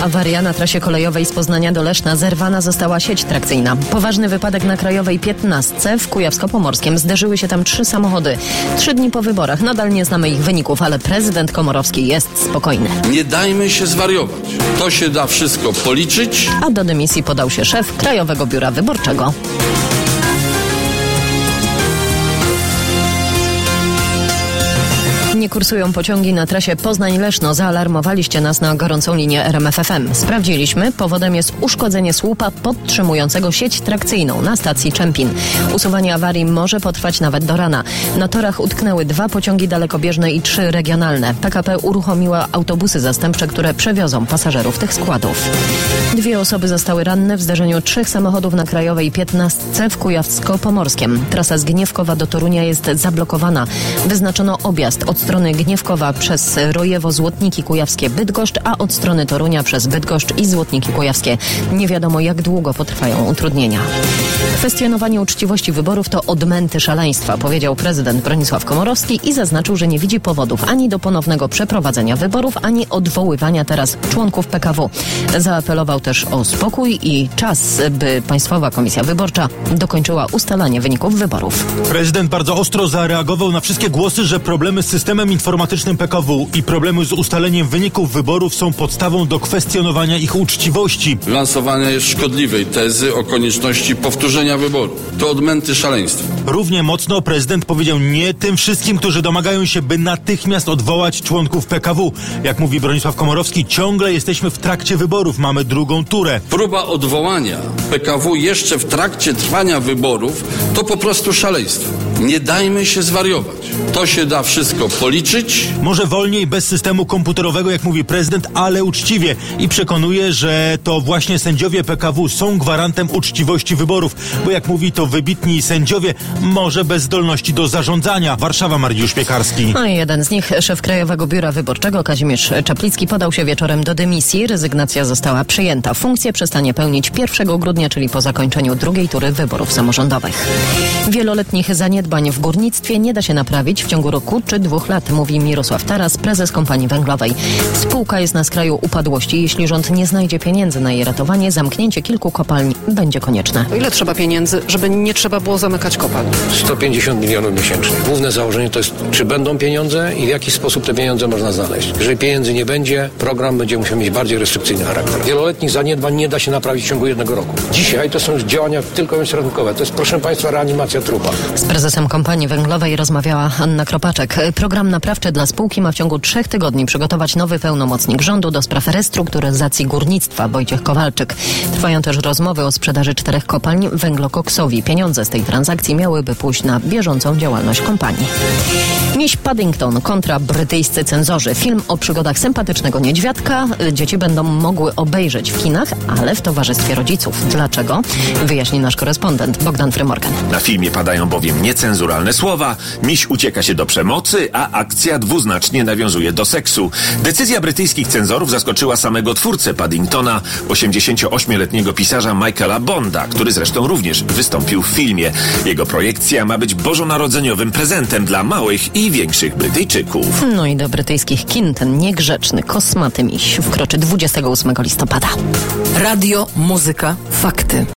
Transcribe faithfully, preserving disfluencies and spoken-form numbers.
Awaria na trasie kolejowej z Poznania do Leszna. Zerwana została sieć trakcyjna. Poważny wypadek na krajowej piętnastce w Kujawsko-Pomorskiem. Zderzyły się tam trzy samochody. Trzy dni po wyborach. Nadal nie znamy ich wyników, ale prezydent Komorowski jest spokojny. Nie dajmy się zwariować. To się da wszystko policzyć. A do dymisji podał się szef Krajowego Biura Wyborczego. Nie kursują pociągi na trasie Poznań-Leszno. Zaalarmowaliście nas na gorącą linię R M F F M. Sprawdziliśmy. Powodem jest uszkodzenie słupa podtrzymującego sieć trakcyjną na stacji Czempin. Usuwanie awarii może potrwać nawet do rana. Na torach utknęły dwa pociągi dalekobieżne i trzy regionalne. P K P uruchomiła autobusy zastępcze, które przewiozą pasażerów tych składów. Dwie osoby zostały ranne w zdarzeniu trzech samochodów na krajowej piętnastce w Kujawsko-Pomorskiem. Trasa z Gniewkowa do Torunia jest zablokowana. Wyznaczono objazd od strony Gniewkowa przez Rojewo-Złotniki Kujawskie Bydgoszcz, a od strony Torunia przez Bydgoszcz i Złotniki Kujawskie. Nie wiadomo, jak długo potrwają utrudnienia. Kwestionowanie uczciwości wyborów to odmęty szaleństwa, powiedział prezydent Bronisław Komorowski i zaznaczył, że nie widzi powodów ani do ponownego przeprowadzenia wyborów, ani odwoływania teraz członków P K W. Zaapelował też o spokój i czas, by Państwowa Komisja Wyborcza dokończyła ustalanie wyników wyborów. Prezydent bardzo ostro zareagował na wszystkie głosy, że problemy z systemem informatycznym P K W i problemy z ustaleniem wyników wyborów są podstawą do kwestionowania ich uczciwości. Lansowania jest szkodliwej tezy o konieczności powtórzenia wyborów. To odmęty szaleństwa. Równie mocno prezydent powiedział nie tym wszystkim, którzy domagają się, by natychmiast odwołać członków P K W. Jak mówi Bronisław Komorowski, ciągle jesteśmy w trakcie wyborów, mamy drugą turę. Próba odwołania P K W jeszcze w trakcie trwania wyborów to po prostu szaleństwo. Nie dajmy się zwariować. To się da wszystko policzyć. Może wolniej, bez systemu komputerowego, jak mówi prezydent, ale uczciwie. I przekonuje, że to właśnie sędziowie P K W są gwarantem uczciwości wyborów. Bo jak mówi, to wybitni sędziowie, może bez zdolności do zarządzania. Warszawa, Mariusz Piekarski. No i jeden z nich, szef Krajowego Biura Wyborczego Kazimierz Czaplicki, podał się wieczorem do dymisji. Rezygnacja została przyjęta. Funkcję przestanie pełnić pierwszego grudnia, czyli po zakończeniu drugiej tury wyborów samorządowych. Wieloletnich zaniedbań w górnictwie nie da się naprawić w ciągu roku czy dwóch lat, mówi Mirosław Taras, prezes kompanii węglowej. Spółka jest na skraju upadłości. Jeśli rząd nie znajdzie pieniędzy na jej ratowanie, zamknięcie kilku kopalń będzie konieczne. Ile trzeba pieniędzy, żeby nie trzeba było zamykać kopalń? sto pięćdziesiąt milionów miesięcznie. Główne założenie to jest, czy będą pieniądze i w jaki sposób te pieniądze można znaleźć. Jeżeli pieniędzy nie będzie, program będzie musiał mieć bardziej restrykcyjny charakter. Wieloletnich zaniedbań nie da się naprawić w ciągu jednego roku. Dzisiaj to są działania tylko rynkowe. To jest, proszę Państwa, reanimacja trupa. Z prezesem kompanii węglowej rozmawiała Anna Kropaczek. Program naprawczy dla spółki ma w ciągu trzech tygodni przygotować nowy pełnomocnik rządu do spraw restrukturyzacji górnictwa Wojciech Kowalczyk. Trwają też rozmowy o sprzedaży czterech kopalń węglokoksowi. Pieniądze z tej transakcji miałyby pójść na bieżącą działalność kompanii. Miś Paddington kontra brytyjscy cenzorzy. Film o przygodach sympatycznego niedźwiadka. Dzieci będą mogły obejrzeć w kinach, ale w towarzystwie rodziców. Dlaczego? Wyjaśni nasz korespondent Bogdan Frymorgan. Na filmie padają bowiem niecenzuralne słowa, miś ucieka się do przemocy, a akcja dwuznacznie nawiązuje do seksu. Decyzja brytyjskich cenzorów zaskoczyła samego twórcę Paddingtona, osiemdziesięcioośmioletniego pisarza Michaela Bonda, który zresztą również wystąpił w filmie. Jego projekcja ma być bożonarodzeniowym prezentem dla małych i większych Brytyjczyków. No i do brytyjskich kin ten niegrzeczny, kosmaty miś wkroczy dwudziestego ósmego listopada. Radio, muzyka, fakty.